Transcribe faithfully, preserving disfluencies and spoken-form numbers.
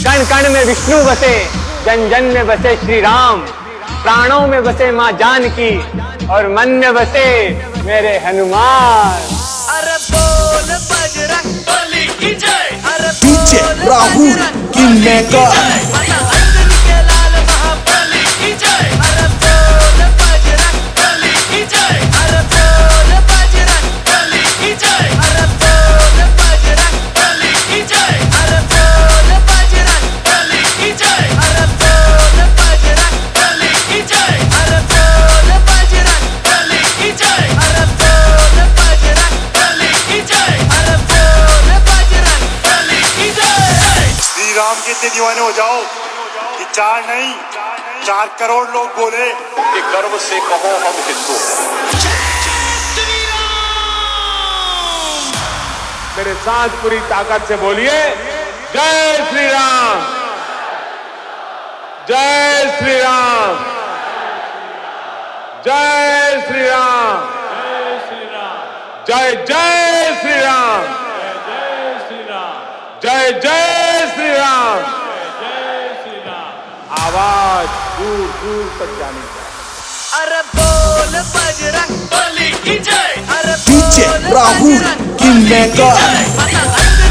कण कण में विष्णु बसे, जन जन में बसे श्री राम, प्राणों में बसे माँ जानकी और मन में बसे मेरे हनुमान। अरे बोल बजरंग बली की जय, अरे DJ Rahul kingmaker, Anjani के लाल महाबली की जय, अरे बोल बजरंग बली की जय, अरे बोल बजरंग बली की जय, अरे बोल बजरंग बली की जय, अरे बोल बजरंग बली की जय, अरे बोल बजरंग बली की जय, अरे बोल बजरंग बली की जय, अरे बोल बजरंग बली की जय, अरे बोल बजरंग बली की जय। श्री राम के इतने दीवाने हो जाओ कि चार नहीं चार करोड़ लोग बोले कि गर्व से कहो हम हिंदू हैं। मेरे साथ पूरी ताकत से बोलिए, जय श्री राम, जय श्री राम, जय श्री राम, जय जय श्री राम, जय जय श्री राम। आवाज दूर दूर तक जानी चाहिए। अरे बोल बजरंग बली की जय, अरे डीजे बोल राहुल बजरंग किंग बली की मेकर। जय,